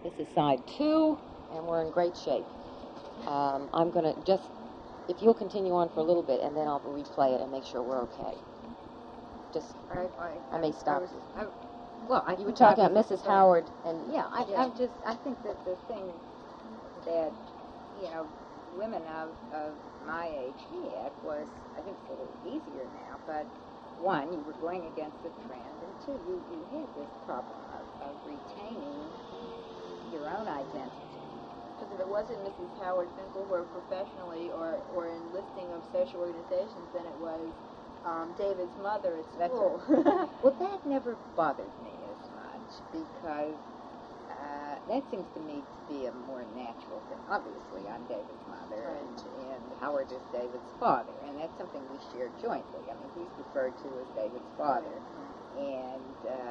This is side 2, and we're in great shape. I'm going to just, if you'll continue on for a little bit, and then I'll replay it and make sure we're okay. Just, I may stop. You were talking about Mrs. Howard, and I think that the thing that, women of my age had was, I think it's a little easier now, but one, you were going against the trend, and two, you had this problem of retaining your own identity. Because if it wasn't Mrs. Howard Finkelhorn professionally or in listing of social organizations, then it was David's mother at school. Right. Well, that never bothered me as much because that seems to me to be a more natural thing. Obviously, I'm David's mother, right. and Howard is David's father, and that's something we share jointly. I mean, he's referred to as David's father, and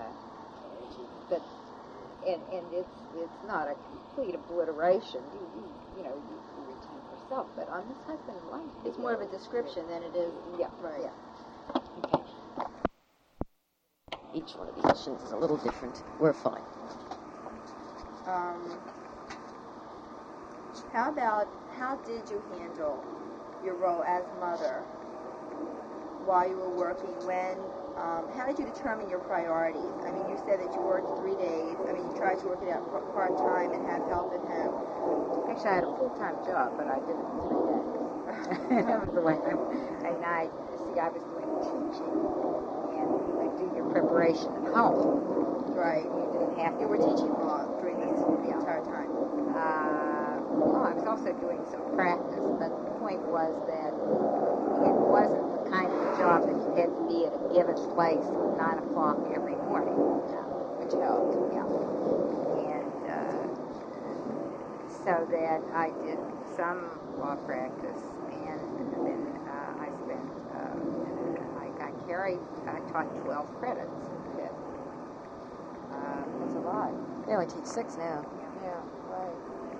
it's not a complete obliteration. You retain yourself, but on this husband and wife, it's more of a description than it is. Yeah, right. Yeah. Okay. Each one of these machines is a little different. We're fine. How did you handle your role as mother while you were working? How did you determine your priorities? I mean, you said that you worked 3 days. I mean, you tried to work it out part-time and have help at home. Actually, I had a full-time job, but I did it in 3 days. That was the way I was doing teaching, and you would do your preparation at home. Right. You didn't have to. You were teaching law during the entire time. I was also doing some practice, but the point was that it wasn't the kind of job that you had to be at a given place at 9 o'clock every morning, which helped, And so that I did some law practice, and then I taught 12 credits. That's a lot. They only teach 6 now. Yeah, right.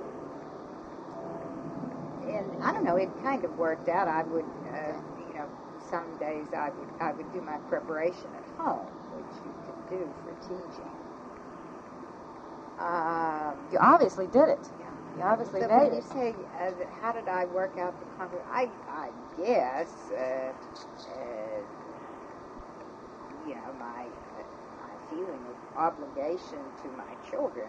And I don't know, it kind of worked out. I would, some days I would do my preparation at home, which you could do for teaching. You obviously did it. Yeah. You obviously So made when it. you say, how did I work out the conflict? I guess, my feeling of obligation to my children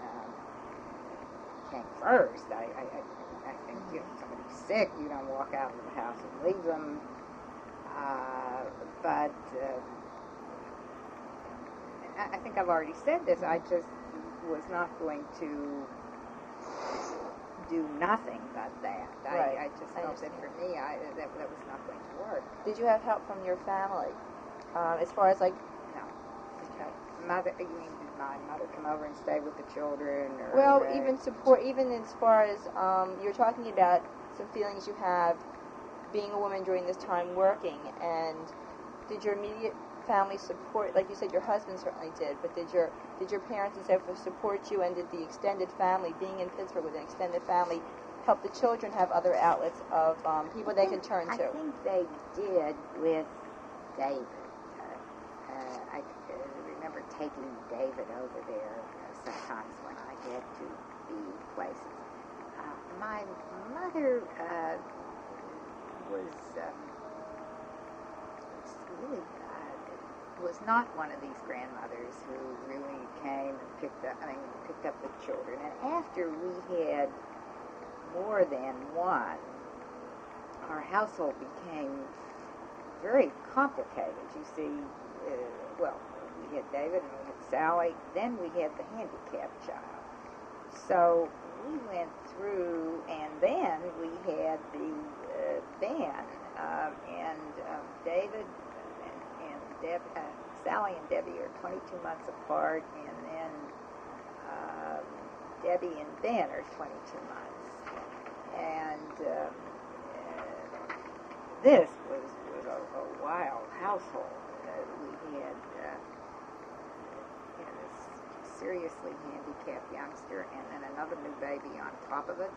came first. I think if somebody's sick, you don't walk out of the house and leave them. But I think I've already said this. I just was not going to do nothing but that. Right. I just felt that for me, that was not going to work. Did you have help from your family? As far as No. Okay. You mean did my mother come over and stay with the children? Or, even support, even as far as you're talking about some feelings you have being a woman during this time working, and did your immediate family support, like you said, your husband certainly did, but did your parents and so forth support you, and did the extended family, being in Pittsburgh with an extended family, help the children have other outlets of people they can turn to? I think they did with David. I remember taking David over there sometimes when I had to be places. My mother was really was not one of these grandmothers who really came and picked up the children. And after we had more than one, our household became very complicated. You see, we had David and we had Sally, then we had the handicapped child. So we went through, and then we had the band, and David and Sally and Debbie are 22 months apart, and then Debbie and Ben are 22 months. And this was a wild household. We had this seriously handicapped youngster, and then another new baby on top of it.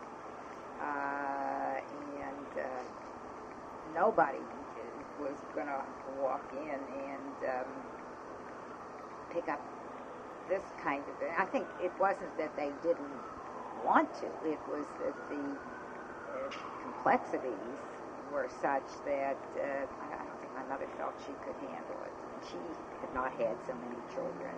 And nobody was going to walk in and pick up this kind of, I think it wasn't that they didn't want to, it was that the complexities were such that I don't think my mother felt she could handle it. She had not had so many children.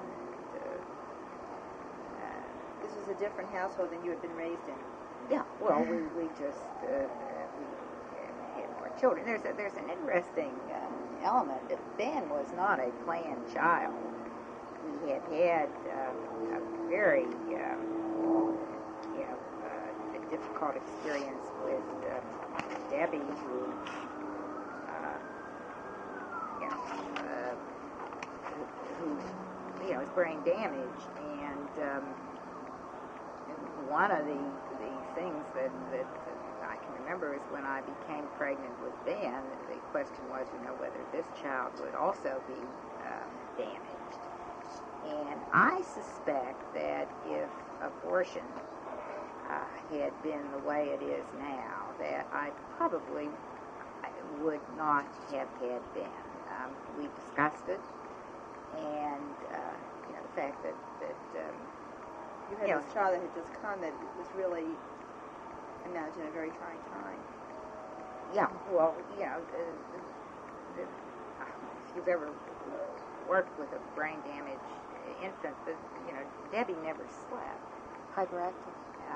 This was a different household than you had been raised in. Yeah, well, we just we had more children. There's an interesting element that Ben was not a planned child. We had a very difficult experience with Debbie, who was brain damaged, and one of the things that I can remember is when I became pregnant with Ben, the question was, whether this child would also be damaged. And I suspect that if abortion had been the way it is now, that I probably would not have had Ben. We discussed it, and the fact that you had this child that had just come that was really, imagine, a very trying time. Yeah, well, if you've ever worked with a brain damaged infant, Debbie never slept. Hyperactive.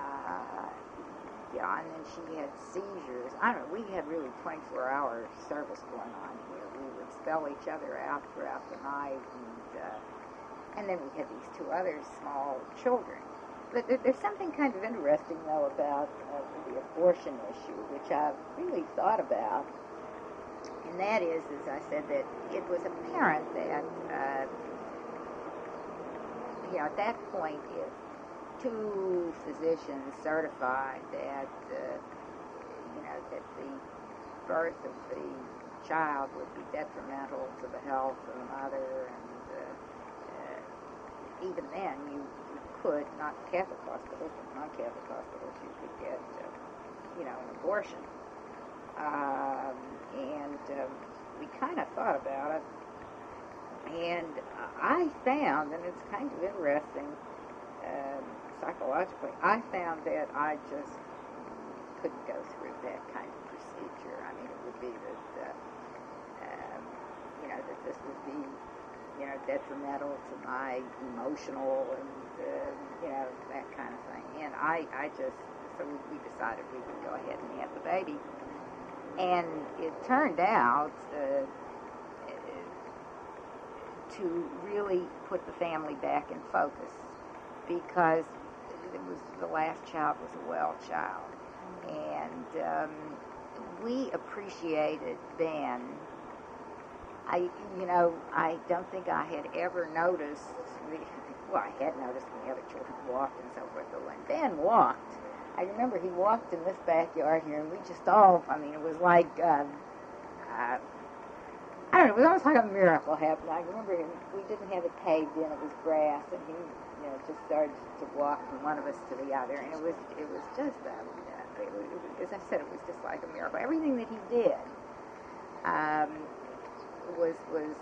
And then she had seizures. I don't know, we had really 24-hour service going on here. We would spell each other out throughout the night, and then we had these two other small children. But there's something kind of interesting, though, about the abortion issue, which I've really thought about, and that is, as I said, that it was apparent that, at that point, if two physicians certified that, that the birth of the child would be detrimental to the health of the mother, and even then you could, not Catholic hospitals, but non-Catholic hospitals, you could get, an abortion. And we kind of thought about it, and I found, and it's kind of interesting, psychologically, I found that I just couldn't go through that kind of procedure. I mean, it would be that, that this would be, detrimental to my emotional and, that kind of thing. And so we decided we would go ahead and have the baby. And it turned out to really put the family back in focus, because the last child was a well child, and we appreciated Ben. I don't think I had ever noticed. I had noticed when the other children walked and so forth, but when Ben walked, I remember he walked in this backyard here, and we just all. I mean, it was like. I don't know, it was almost like a miracle happened. I remember we didn't have it paved in, it was grass, and he, just started to walk from one of us to the other, and it was just, as I said, it was just like a miracle. Everything that he did was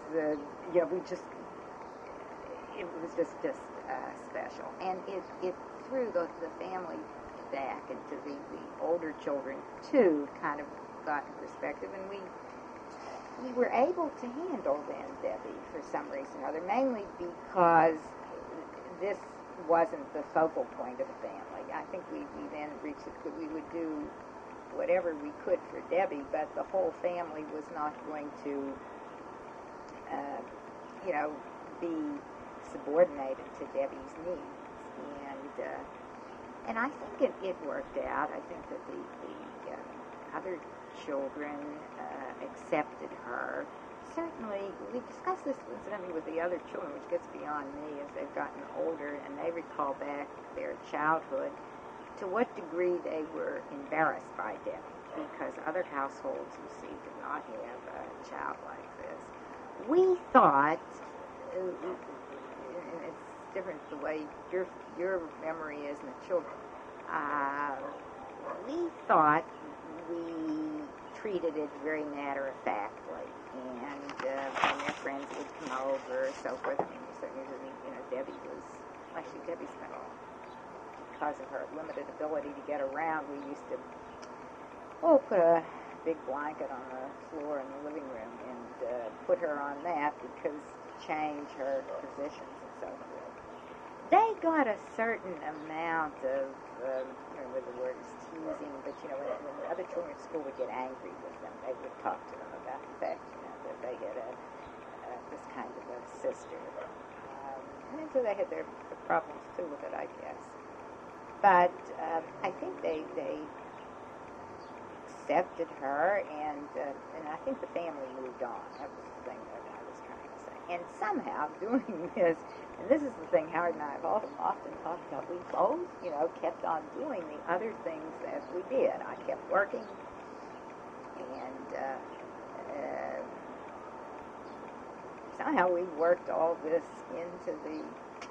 it was just special, and it threw the family back into the older children too, kind of got in perspective, and we were able to handle then Debbie for some reason or other, mainly because this wasn't the focal point of the family. I think we then reached it that we would do whatever we could for Debbie, but the whole family was not going to, be subordinated to Debbie's needs. And I think it worked out. I think that the other children accepted her. Certainly, we discussed this incidentally with the other children, which gets beyond me as they've gotten older and they recall back their childhood, to what degree they were embarrassed by Debbie, because other households, you see, did not have a child like this. We thought, and it's different the way your memory is and the children, we thought we treated it very matter-of-factly, and when their friends would come over, so forth. I mean, certainly, Debbie was actually Debbie spent, because of her limited ability to get around, we used to put a big blanket on the floor in the living room and put her on that because to change her positions and so forth. They got a certain amount of, I don't know whether the word is teasing, but when the other children at school would get angry with them, they would talk to them about the fact, that they had this kind of a sister. And so they had their problems too with it, I guess. But I think they accepted her, and I think the family moved on. That was the thing that I was trying to say. And somehow doing this, and this is the thing Howard and I have often talked about, we both, kept on doing the other things that we did. I kept working, and somehow we worked all this into the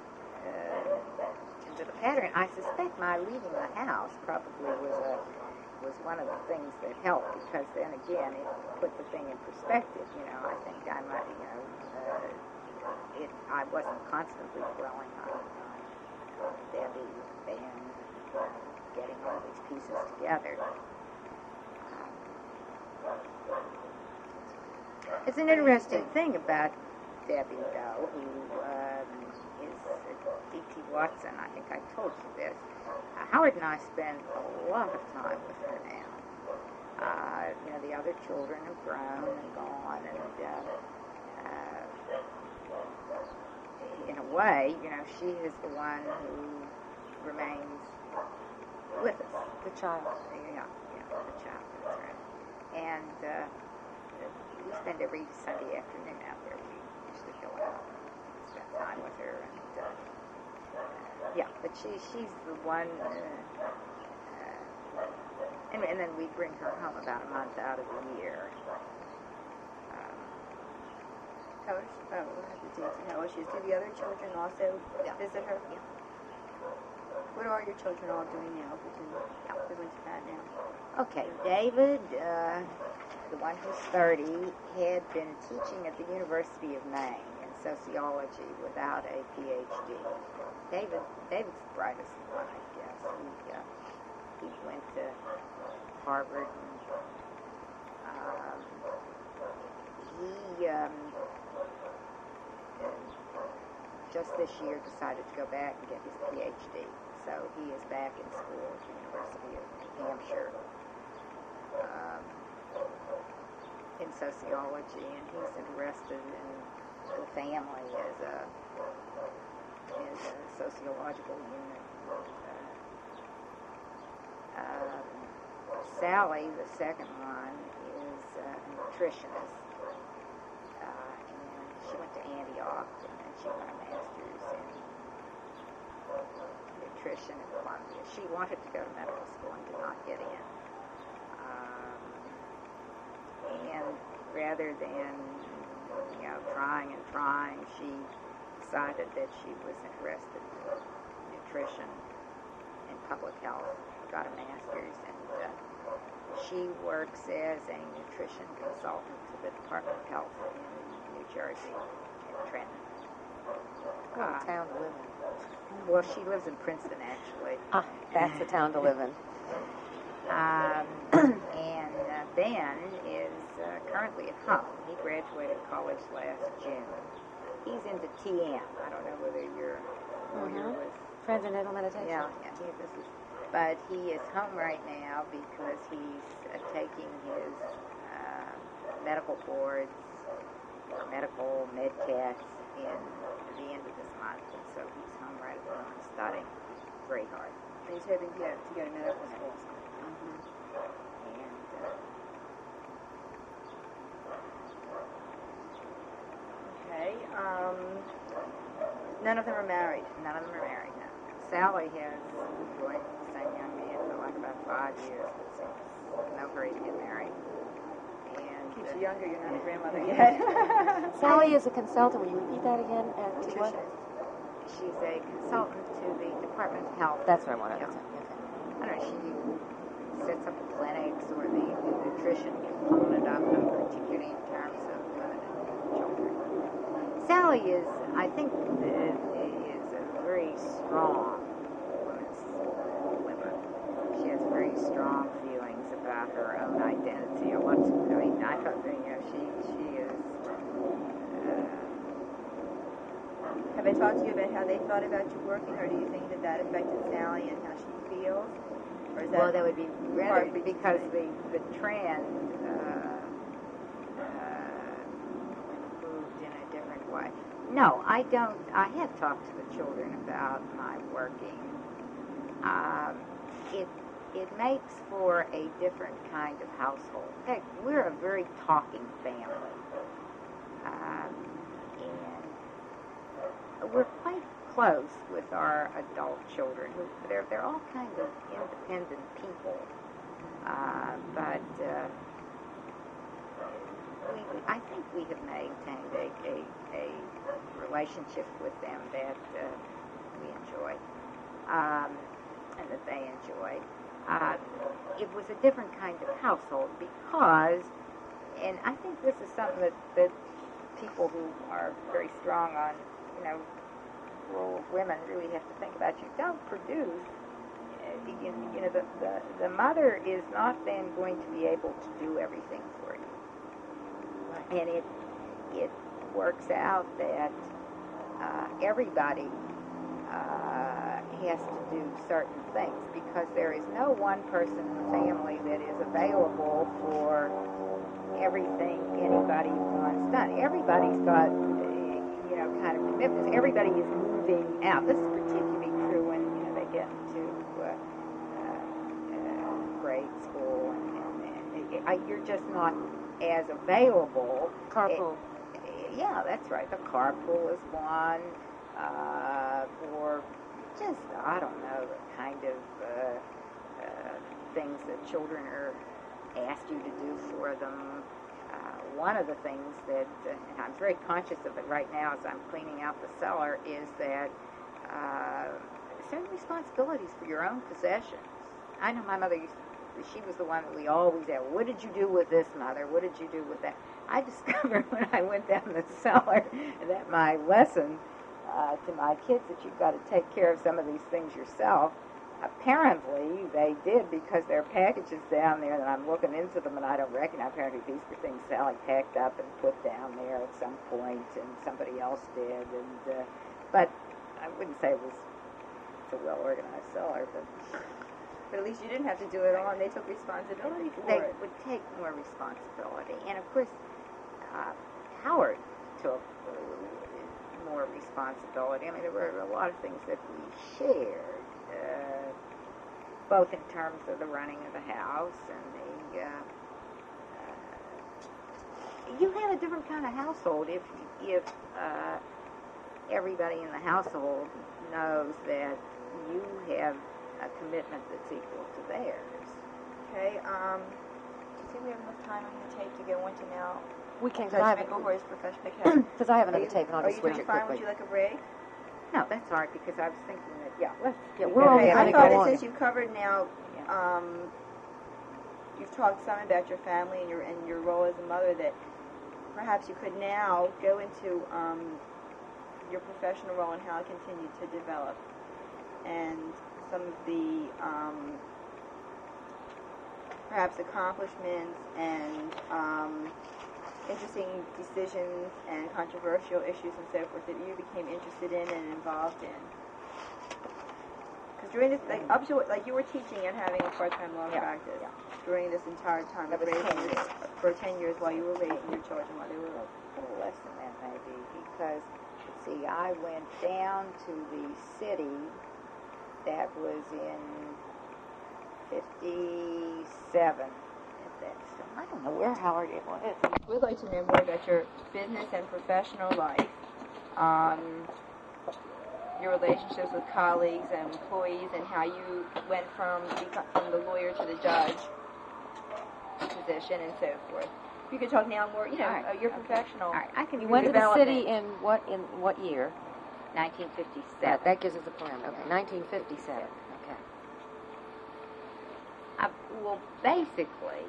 pattern. I suspect my leaving the house probably was one of the things that helped, because then again it put the thing in perspective. I think I might, I wasn't constantly dwelling on Debbie and getting all these pieces together. It's an interesting thing about Debbie, though, who is D.T. Watson. I think I told you this. Howard and I spend a lot of time with her now. The other children have grown and gone, and in a way, she is the one who remains with us. The child. Yeah, the child, that's right. And we spend every Sunday afternoon out there. We used to go out and spend time with her, and but she's the one, and then we bring her home about a month out of the year. Do the other children also visit her? Yeah. What are your children all doing now? We can go into that now. Okay, David, the one who's 30, had been teaching at the University of Maine in sociology without a PhD. David's the brightest one, I guess. He went to Harvard. And, he just this year decided to go back and get his PhD. So he is back in school at the University of New Hampshire in sociology, and he's interested in the family as a sociological unit. Sally, the second one, is a nutritionist, and she went to Antioch, and then she got a master's in nutrition at Columbia. She wanted to go to medical school and did not get in. And rather than, trying, she decided that she was interested in nutrition and public health, got a master's, and she works as a nutrition consultant to the Department of Health in New Jersey, in Trenton. What a town to live in. Well, she lives in Princeton, actually. That's a town to live in. And Ben is currently at home. He graduated college last June. He's into TM. I don't know whether you're familiar with Transcendental meditation. Yeah. But he is home right now because he's taking his medical boards, or medical med-cats in the end of this month, and so he's home right at the moment studying very hard. And he's hoping to go to medical school. And okay. None of them are married. none of them are married now. Sally has enjoyed the same young man for like about 5 years, but seems no hurry to get married. And Keeps you younger. You're not a grandmother yet. Sally is a consultant. Will you repeat that again? To what? she's a consultant to the Department of Health. That's what I wanted to Yeah. say. Okay. I don't know, she sets up clinics or the nutrition component of them, particularly in terms of women and children. Sally is, I think, is a very strong women. She has very strong feelings about her own identity. I thought that, she is. Have they talked to you about how they thought about you working, or do you think that affected Sally and how she feels? Or is That would be rather hard because the trend moved in a different way. No, I don't. I have talked to the children about my working. It makes for a different kind of household. In fact, we're a very talking family, and we're quite close with our adult children. They're all kind of independent people, but I think we have maintained a relationship with them that we enjoy, and that they enjoy. It was a different kind of household because, and I think this is something that people who are very strong on, rural women really have to think about. You don't produce, the mother is not then going to be able to do everything for you. Right. And it works out that everybody has to do certain things because there is no one person in the family that is available for everything anybody wants done. Everybody's got, kind of commitments. Everybody is moving out. This is particularly true when, they get into grade school, and you're just not as available. Carpool. Yeah, that's right. The carpool is one, or just, I don't know, the kind of things that children are asked you to do for them. One of the things that, and I'm very conscious of it right now as I'm cleaning out the cellar, is that certain responsibilities for your own possessions. I know my mother she was the one that we always asked, what did you do with this, Mother? What did you do with that? I discovered when I went down the cellar that my lesson to my kids that you've got to take care of some of these things yourself. Apparently, they did because there are packages down there that I'm looking into them and I don't recognize. Apparently, these were things Sally packed up and put down there at some point, and somebody else did. And but I wouldn't say it was a well-organized cellar, but at least you didn't have to do it all, and they took responsibility for they it. They would take more responsibility. And, of course, Howard took more responsibility. I mean, there were a lot of things that we shared. Both in terms of the running of the house and you have a different kind of household if everybody in the household knows that you have a commitment that's equal to theirs. Okay, do you think we have enough time on the tape to go into now? We can, Judge Micklehorst's professional because I have another tape and I'll just switch it quickly. Would you like a break? No, that's all right, because I was thinking that, we're only going to go on. I thought since you've covered now, you've talked some about your family and your role as a mother, that perhaps you could now go into your professional role and how it continued to develop, and some of the perhaps accomplishments and interesting decisions and controversial issues and so forth that you became interested in and involved in. Because during this, up to you were teaching and having a part-time law practice during this entire time. That was 10 years. For 10 years while you were raising your children while they were a little less than that maybe, because see, I went down to the city. That was in 57. I don't know where Howard it was. We'd like to know more about your business and professional life, your relationships with colleagues and employees, and how you went from the lawyer to the judge position and so forth. You can talk now more, your professional. All right. You went to the city in what year? 1957. That gives us a parameter. Okay, 1957. Okay. Well, basically,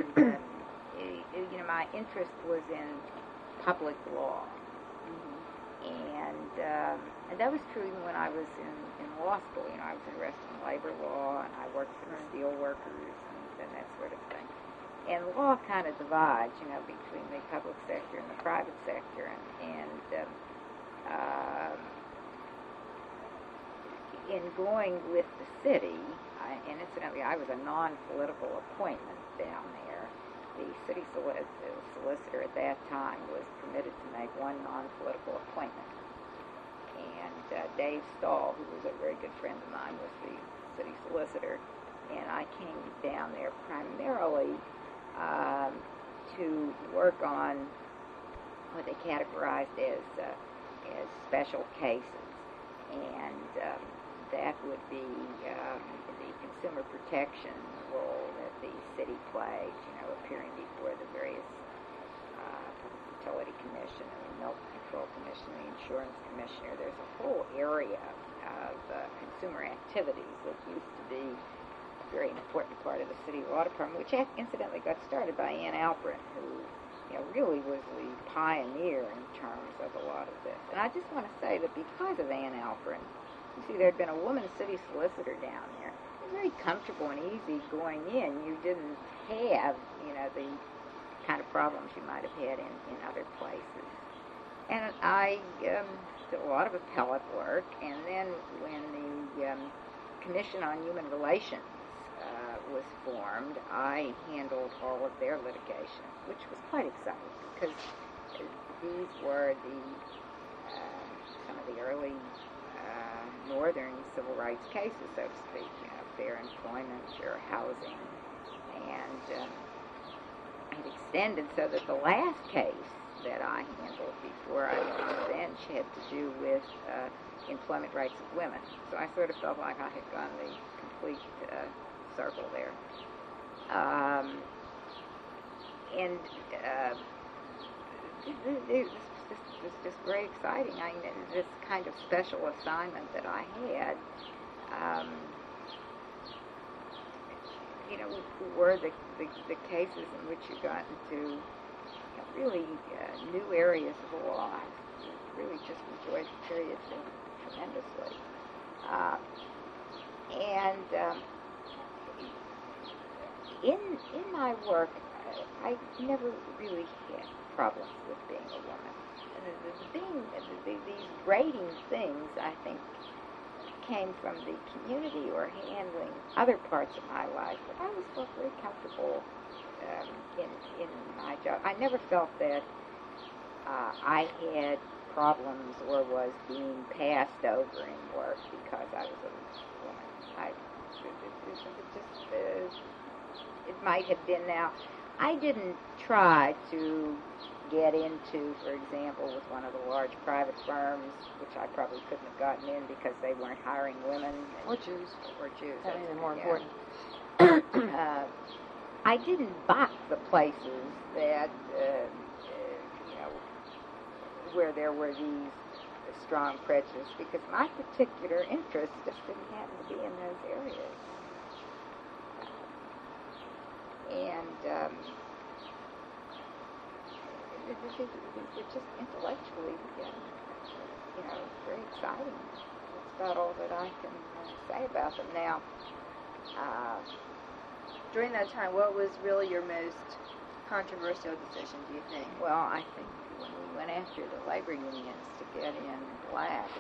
my interest was in public law. And that was true even when I was in law school. You know, I was interested in labor law, and I worked for the steel workers and that sort of thing. And law kind of divides, you know, between the public sector and the private sector. In going with the city, and incidentally, I was a non-political appointment down there. The city solicitor at that time was permitted to make one non-political appointment. And Dave Stahl, who was a very good friend of mine, was the city solicitor. And I came down there primarily to work on what they categorized as special cases. And that would be the consumer protection role that the city plays, you know, appearing before the various Public Utility Commission and the Milk Control Commission, the Insurance Commissioner. There's a whole area of consumer activities that used to be a very important part of the city law department, which incidentally got started by Ann Alperin, who, you know, really was the pioneer in terms of a lot of this. And I just want to say that because of Ann Alperin, you see, there had been a woman city solicitor down there. It was very comfortable and easy going in. You didn't have, you know, the kind of problems you might have had in other places. And I did a lot of appellate work, and then when the Commission on Human Relations was formed, I handled all of their litigation, which was quite exciting because these were some of the early northern civil rights cases, so to speak, you know, fair employment, fair housing, and it extended so that the last case that I handled before I went to the bench had to do with employment rights of women. So I sort of felt like I had gone the complete circle there. This was just very exciting. I mean, this kind of special assignment that I had, you know, were the cases in which you got into really new areas of the law. I really just enjoyed the period tremendously. In my work, I never really had problems with being a woman. These grating things, I think, came from the community or handling other parts of my life. But I always felt very comfortable in my job. I never felt that I had problems or was being passed over in work because I was a woman. It might have been now. I didn't try to get into, for example, with one of the large private firms, which I probably couldn't have gotten in because they weren't hiring women. Or Jews. That's even more important. I didn't box the places that, you know, where there were these strong prejudice, because my particular interest just didn't happen to be in those areas. And it's just intellectually, you know, very exciting. That's about all that I can say about them now. During that time, what was really your most controversial decision, do you think? Well, I think when we went after the labor unions to get in blacks,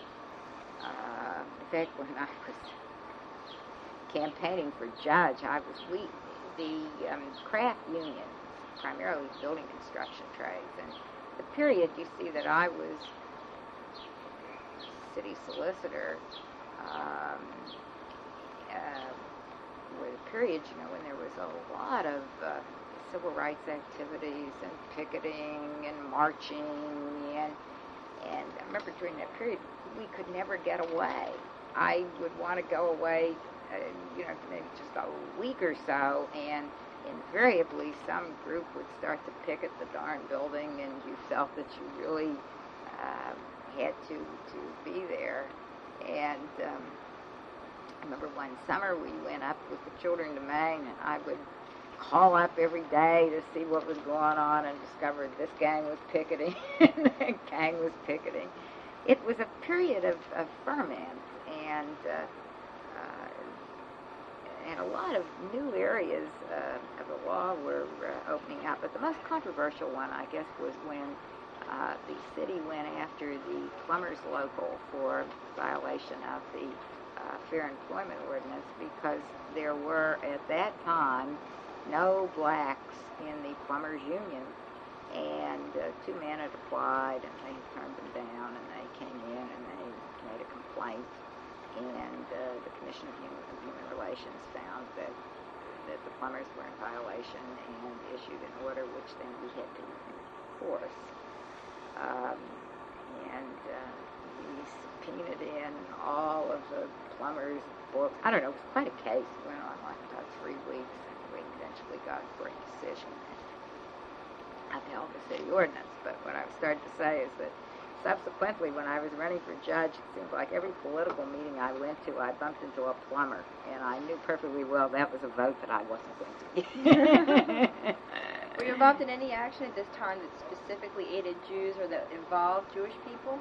in fact, when I was campaigning for judge, the craft unions, primarily building construction trades, and the period you see that I was city solicitor, were the periods, you know, when there was a lot of civil rights activities and picketing and marching, and I remember during that period we could never get away. I would want to go away, you know, maybe just a week or so, and invariably some group would start to picket the darn building, and you felt that you really had to be there. And I remember one summer we went up with the children to Maine, and I would call up every day to see what was going on and discovered this gang was picketing and that gang was picketing. It was a period of ferment, and a lot of new areas of the law were opening up. But the most controversial one, I guess, was when the city went after the plumbers local for violation of the Fair Employment Ordinance, because there were, at that time, no blacks in the plumbers union, and two men had applied, and they turned them down, and they came in and they made a complaint, and the Commission of Human Relations found that the plumbers were in violation and issued an order which then we had to enforce. We subpoenaed in all of the plumbers' books. I don't know, it was quite a case. It went on like about 3 weeks, and we eventually got for a decision and upheld the city ordinance. But what I was starting to say is that subsequently, when I was running for judge, it seemed like every political meeting I went to, I bumped into a plumber, and I knew perfectly well that was a vote that I wasn't going to get. Were you involved in any action at this time that specifically aided Jews or that involved Jewish people?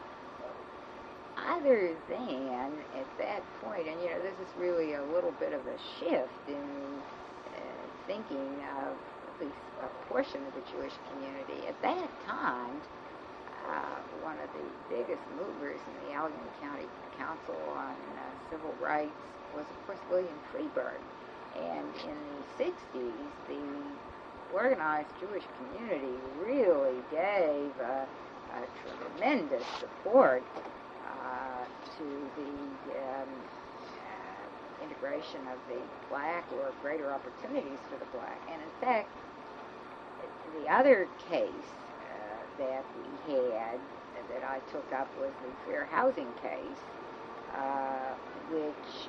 Other than at that point, and this is really a little bit of a shift in thinking of at least a portion of the Jewish community. At that time, one of the biggest movers in the Allegheny County Council on Civil Rights was, of course, William Freeburg. And in the 60s, the organized Jewish community really gave a tremendous support to the integration of the black, or greater opportunities for the black. And in fact, the other case that we had that I took up was the fair housing case, which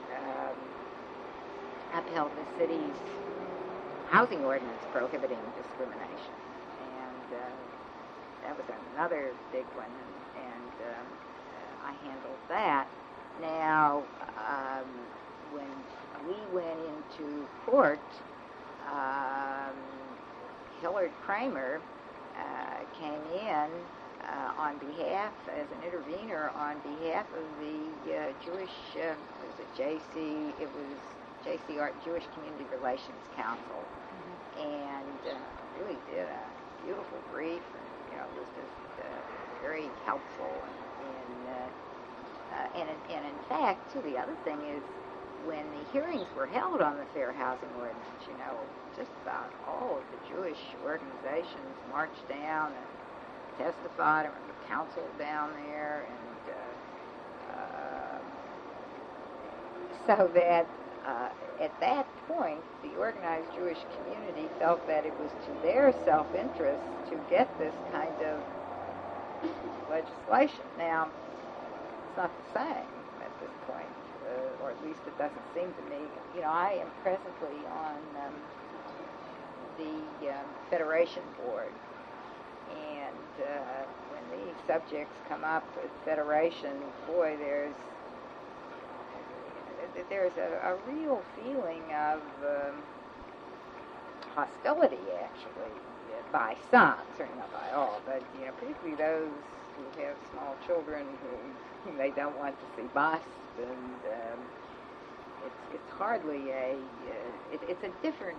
upheld the city's housing ordinance prohibiting discrimination. And that was another big one, and I handled that. Now, when we went into court, Hillard Kramer came in on behalf, as an intervener, on behalf of the Jewish, JCR, Jewish Community Relations Council, and really did a beautiful brief, and was just very helpful. And in fact, too, the other thing is, when the hearings were held on the Fair Housing Ordinance, just about all of the Jewish organizations marched down and testified, and the council down there, and so that at that point, the organized Jewish community felt that it was to their self-interest to get this kind of legislation. Now, it's not the same at this point, or at least it doesn't seem to me. I am presently on the Federation Board, and when these subjects come up with Federation, boy, there's a real feeling of hostility, actually, by some, certainly not by all, but particularly those who have small children who they don't want to see bused, and it's hardly it's a different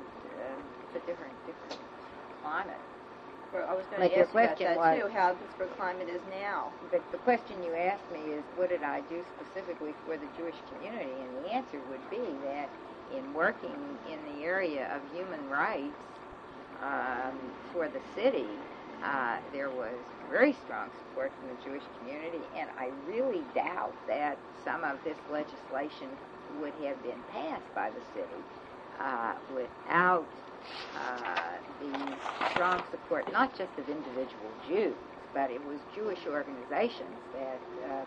climate. Well, I was going to ask you about that too, how Pittsburgh climate is now. The question you asked me is, what did I do specifically for the Jewish community? And the answer would be that in working in the area of human rights for the city, there was very strong support from the Jewish community, and I really doubt that some of this legislation would have been passed by the city without the strong support, not just of individual Jews, but it was Jewish organizations that,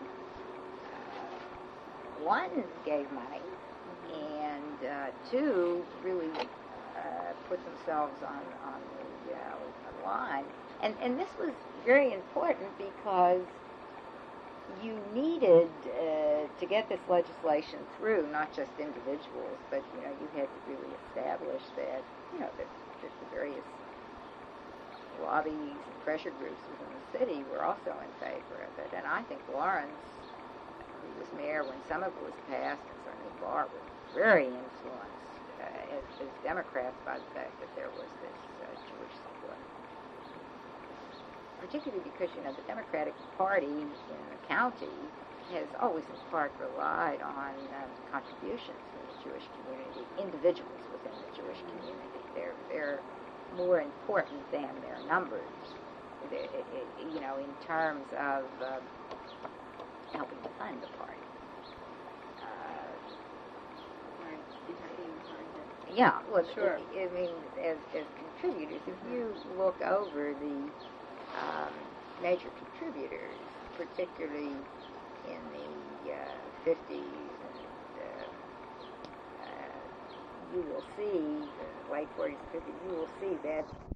one, gave money, and two, really put themselves on the line. And this was very important because you needed to get this legislation through, not just individuals, but you had to really establish that that the various lobbies and pressure groups within the city were also in favor of it. And I think Lawrence, who was mayor when some of it was passed, and certainly Bart, was very influenced as Democrats by the fact that there was this Jewish support. Particularly because the Democratic Party in the county has always in part relied on contributions from the Jewish community, individuals within the Jewish community. They're more important than their numbers, in terms of helping to fund the party. Yeah, well, sure. I mean, as contributors, if you look over the major contributors, particularly in the 50s, and you will see, the late 40s, 50s, you will see that